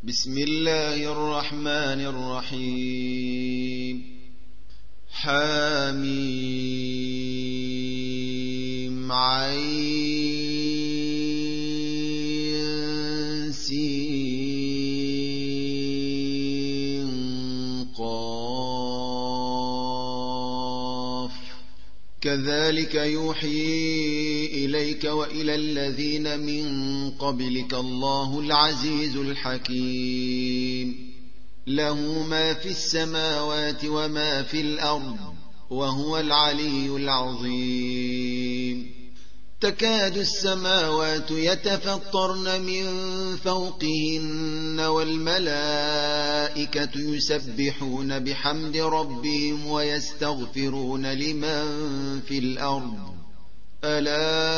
بسم الله الرحمن الرحيم حميم عين سين قاف كذلك يوحي إليك وإلى الذين من قبلك الله العزيز الحكيم له ما في السماوات وما في الأرض وهو العلي العظيم تكاد السماوات يتفطرن من فوقهن والملائكة يسبحون بحمد ربهم ويستغفرون لمن في الأرض ألا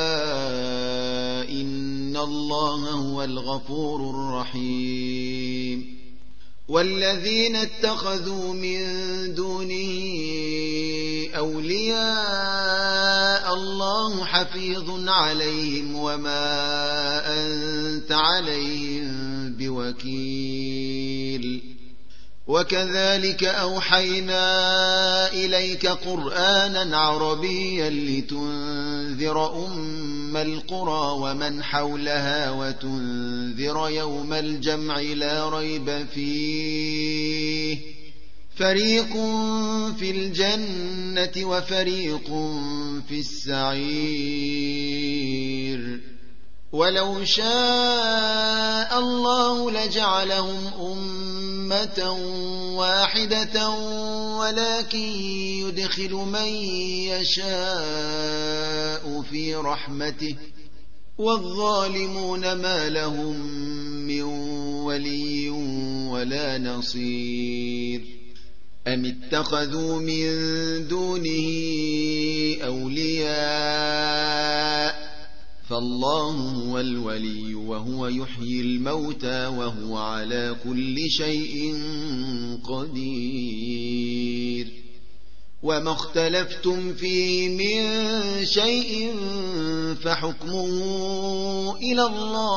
إن الله هو الغفور الرحيم والذين اتخذوا من دونه أولياء الله حفيظ عليهم وما أنت عليهم بوكيل وكذلك أوحينا إليك قرآنا عربيا لتنذر أم القرى ومن حولها وتنذر يوم الجمع لا ريب فيه فريق في الجنة وفريق في السعير ولو شاء الله لجعلهم أمة واحدة ولكن يدخل من يشاء في رحمته والظالمون ما لهم من ولي ولا نصير أم اتخذوا من دونه أولياء فالله هو الولي وهو يحيي الموتى وهو على كل شيء قدير وما اختلفتم فيه من شيء فحكمه إلى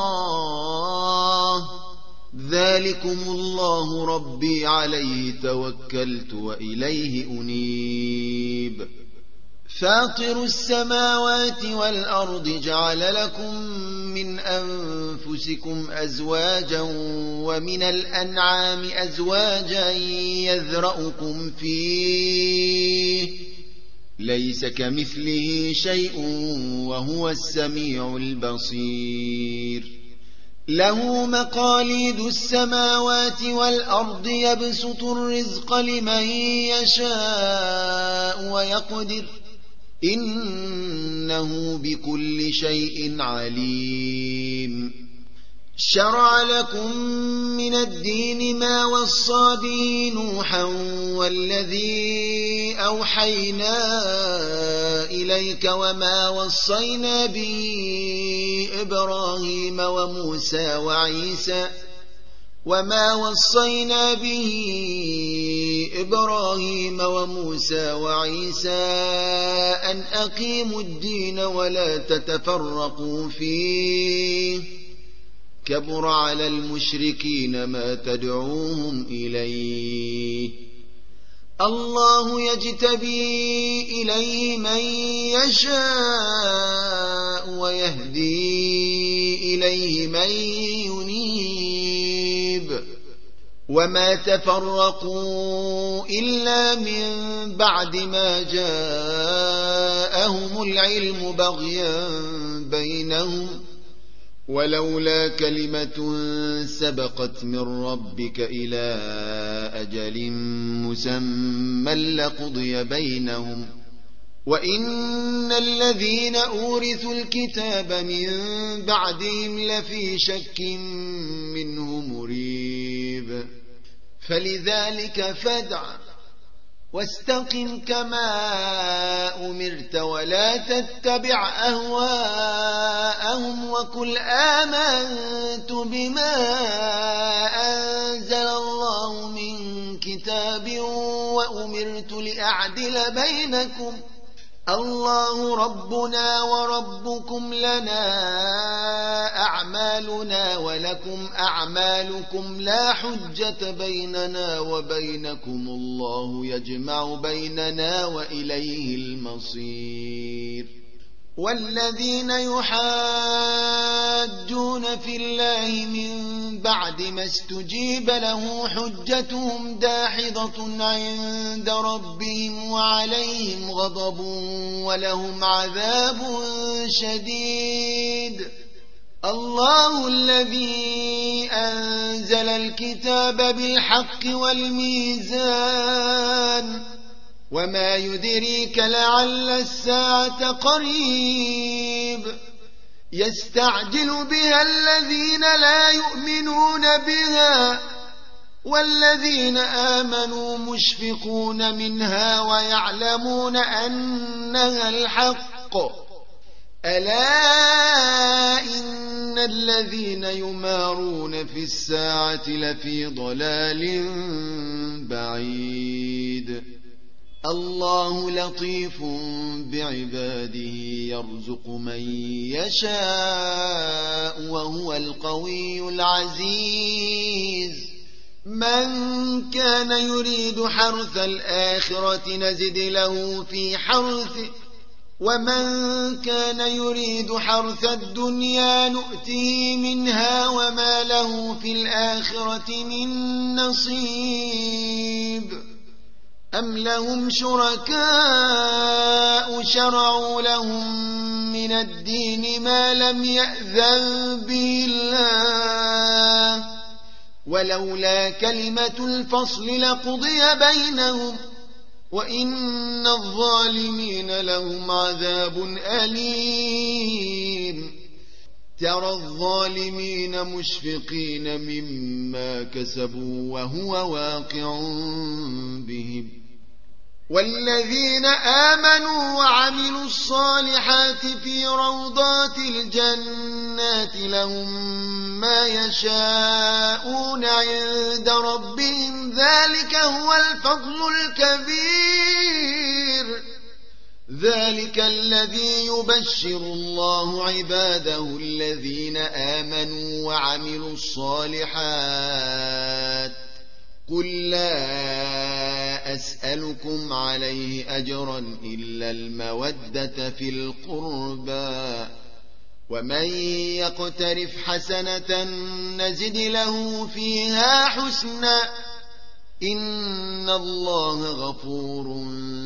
الله ذلكم الله ربي عليه توكلت وإليه أنيب فاطر السماوات والأرض جعل لكم من أنفسكم أزواجا ومن الأنعام أزواجا يذرأكم فيه ليس كمثله شيء وهو السميع البصير له مقاليد السماوات والأرض يبسط الرزق لمن يشاء ويقدر إنه بكل شيء عليم شرع لكم من الدين ما وصى به نوحا والذي أوحينا إليك وما وصينا به إبراهيم وموسى وعيسى أن أقيموا الدين ولا تتفرقوا فيه كبر على المشركين ما تدعوهم إليه الله يجتبي إليه من يشاء ويهدي إليه من ينيب وما تفرقوا إلا من بعد ما جاءهم العلم بغيا بينهم ولولا كلمة سبقت من ربك إلى أجل مسمى لقضي بينهم وإن الذين أورثوا الكتاب من بعدهم لفي شك منه مريب فلذلك فادع واستقم كما أمرت ولا تتبع أهواءهم وقل آمنت بما أنزل الله من كتاب وأمرت لأعدل بينكم الله ربنا وربكم لنا أعمالنا ولكم أعمالكم لا حجة بيننا وبينكم الله يجمع بيننا وإليه المصير والذين يحاجون في الله من بعد ما استجيب له حجتهم داحضة عند ربهم وعليهم غضب ولهم عذاب شديد الله الذي أنزل الكتاب بالحق والميزان وما يدريك لعل الساعة قريب يستعجل بها الذين لا يؤمنون بها والذين آمنوا مشفقون منها ويعلمون أنها الحق ألا إن الذين يمارون في الساعة لفي ضلال بعيد الله لطيف بعباده يرزق من يشاء وهو القوي العزيز من كان يريد حرث الآخرة نزد له في حرثه ومن كان يريد حرث الدنيا نؤته منها وما له في الآخرة من نصيب أم لهم شركاء شرعوا لهم من الدين ما لم يأذن به الله ولولا كلمة الفصل لقضي بينهم وإن الظالمين لهم عذاب أليم ترى الظالمين مشفقين مما كسبوا وهو واقع بهم والذين آمنوا وعملوا الصالحات في روضات الجنات لهم ما يشاءون عند ربهم ذلك هو الفضل الكبير ذلك الذي يبشر الله عباده الذين آمنوا وعملوا الصالحات قل لا أسألكم عليه أجرا إلا المودة في القربى ومن يقترف حسنة نزد له فيها حسنا إن الله غفور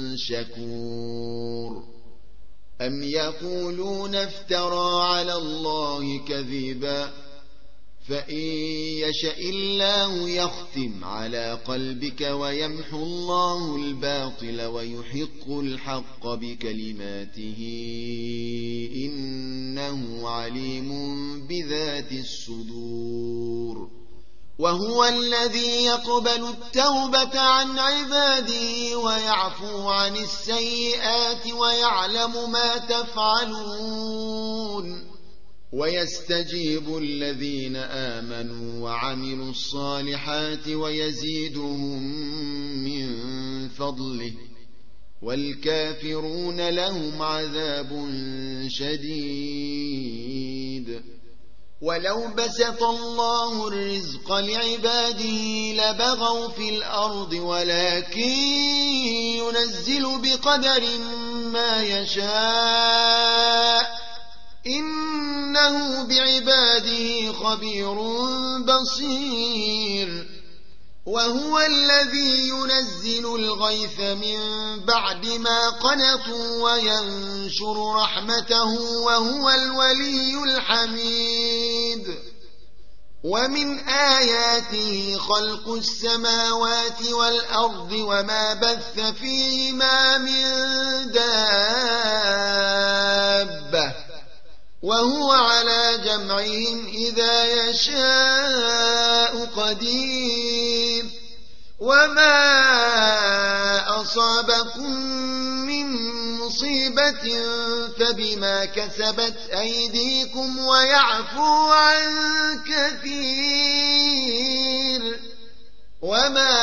شكور أم يقولون افترى على الله كذبا فإن يشأ الله يختم على قلبك ويمحو الله الباطل ويحق الحق بكلماته إنه عليم بذات الصدور وهو الذي يقبل التوبة عن عباده ويعفو عن السيئات ويعلم ما تفعلون ويستجيب الذين آمنوا وعملوا الصالحات ويزيدهم من فضله والكافرون لهم عذاب شديد ولو بسط الله الرزق لعباده لبغوا في الأرض ولكن ينزل بقدر ما يشاء إنه بعباده خبير بصير وهو الذي ينزل الغيث من بعد ما قنطوا وينشر رحمته وهو الولي الحميد ومن آياته خلق السماوات والأرض وما بث فيهما من دابة وهو على جمعهم إذا يشاء قدير وما أصابكم من مصيبة فبما كسبت أيديكم ويعفو عن كثير وما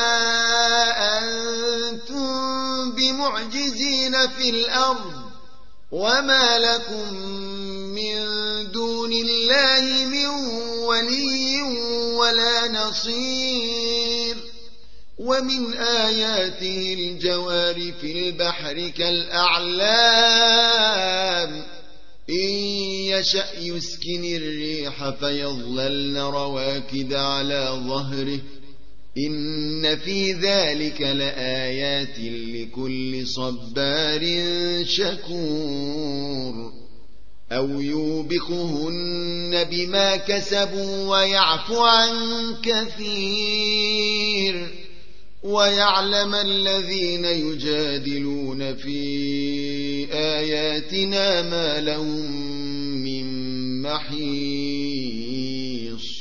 أنتم بمعجزين في الأرض وما لكم من دون الله من بصير ومن آياته الجوار في البحر كالأعلام إن يشأ يسكن الريح فيظللن رواكد على ظهره إن في ذلك لآيات لكل صبار شكور أو يوبقهن بما كسبوا ويعفو عن كثير ويعلم الذين يجادلون في آياتنا ما لهم من محيص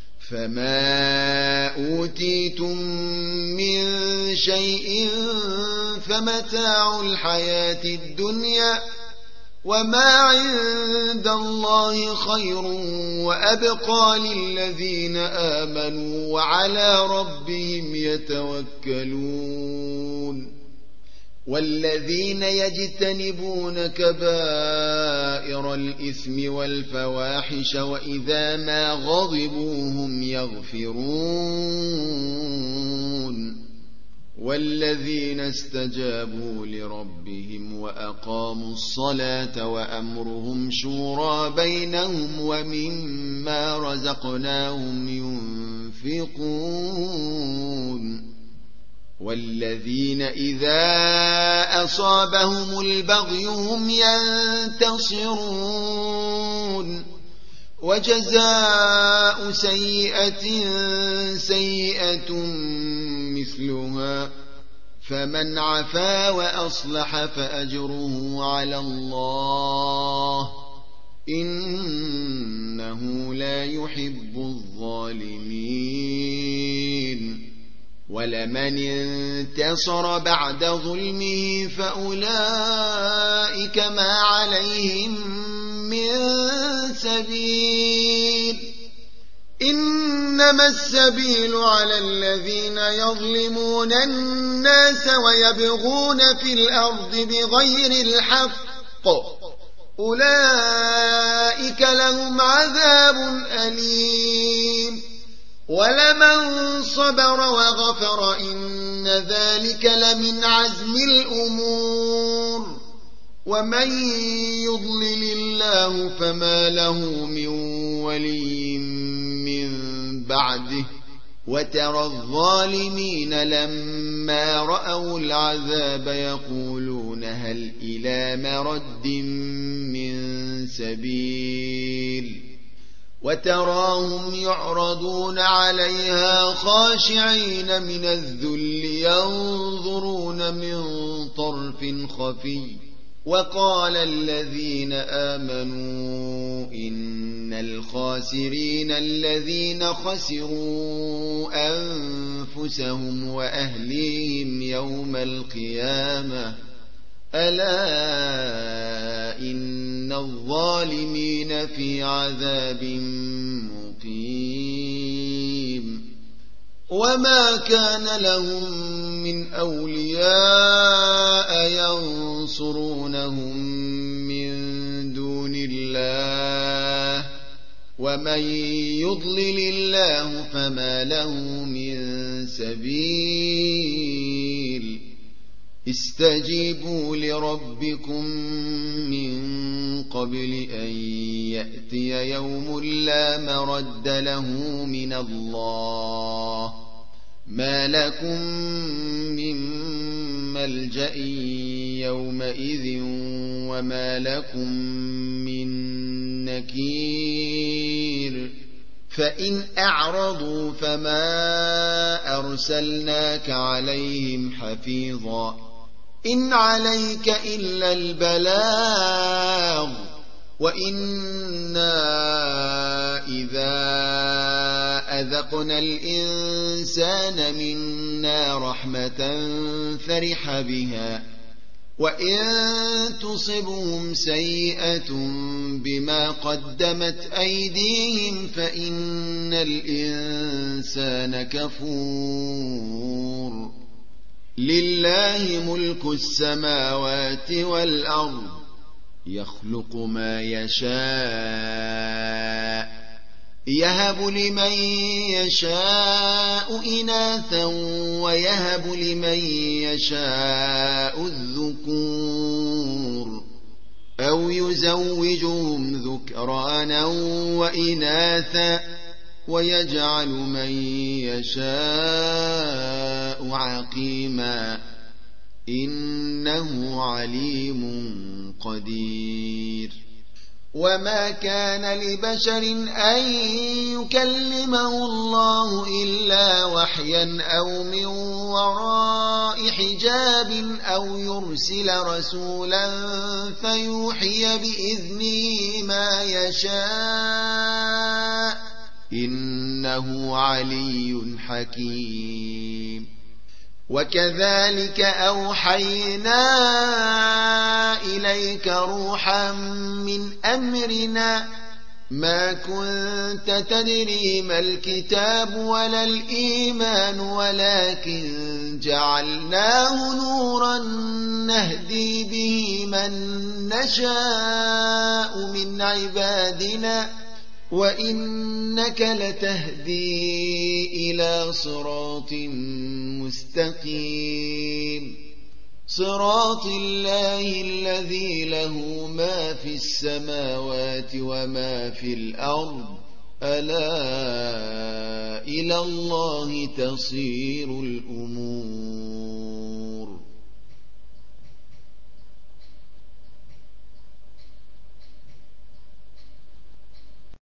فما أوتيتم من شيء فمتاع الحياة الدنيا وما عند الله خير وأبقى للذين آمنوا وعلى ربهم يتوكلون والذين يجتنبون كبائر الإثم والفواحش وإذا ما غضبوا هم يغفرون والذين استجابوا لربهم وأقاموا الصلاة وأمرهم شورى بينهم ومما رزقناهم ينفقون والذين إذا أصابهم البغي هم ينتصرون وجزاء سيئة سيئة مثلها فمن عفا وأصلح فأجره على الله إنه لا يحب الظالمين ولمن انتصر بعد ظلمه فأولئك ما عليهم من سبيل إنما السبيل على الذين يظلمون الناس ويبغون في الأرض بغير الحق أولئك لهم عذاب أليم ولمن صبر وغفر إن ذلك لمن عزم الأمور ومن يضلل الله فما له من ولي من بعده وترى الظالمين لما رأوا العذاب يقولون هل إلى مرد من سبيل وتراهم يعرضون عليها خاشعين من الذل ينظرون من طرف خفي وقال الذين آمنوا إن الخاسرين الذين خسروا أنفسهم وأهليهم يوم القيامة ألا إن الظالمين في عذاب مقيم وما كان لهم من أولياء ينصرونهم من دون الله ومن يضلل الله فما له من سبيل استجيبوا لربكم من قبل أن يأتي يوم لا مرد له من الله ما لكم من ملجأ يومئذ وما لكم من نكير فإن أعرضوا فما أرسلناك عليهم حفيظا إن عليك إلا البلاغ وإنا إذا أذقنا الإنسان منا رحمة فرح بها وإن تصبهم سيئة بما قدمت أيديهم فإن الإنسان كفور لله ملك السماوات والأرض يخلق ما يشاء يهب لمن يشاء إناثا ويهب لمن يشاء الذكور أو يزوجهم ذكرانا وإناثا ويجعل من يشاء عقيما إنه عليم قدير. وما كان لبشر أن يكلمه الله إلا وحيا أو من وراء حجاب أو يرسل رسولا فيوحي بإذنه ما يشاء إنه علي حكيم. وكذلك أوحينا إليك روحا من أمرنا ما كنت تدري ما الكتاب ولا الإيمان ولكن جعلناه نورا نهدي به من نشاء من عبادنا وإنك لتهدي إلى صراط مستقيم صراط الله الذي له ما في السماوات وما في الأرض ألا إلى الله تصير الأمور.